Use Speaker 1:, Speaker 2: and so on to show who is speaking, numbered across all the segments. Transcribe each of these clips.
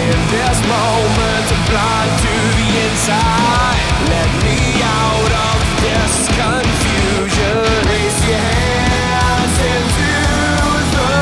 Speaker 1: In this moment I'm blind to the inside. Let me out of this confusion. Raise your hands into the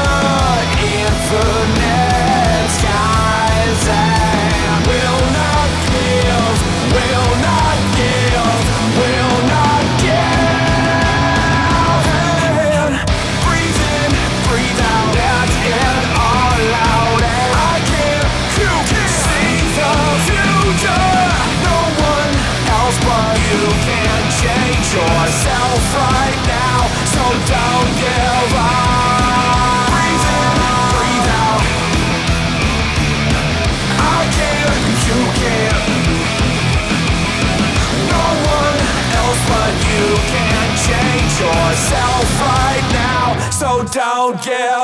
Speaker 1: infinite skies and will not give, will not give, will not give. And breathe in, breathe out, let it all out. And I can't, you can't see the future. No one else but you can change yourself right now, so don't give up. Breathe in, breathe out. I can't, you can't. No one else but you can change yourself right now, so don't give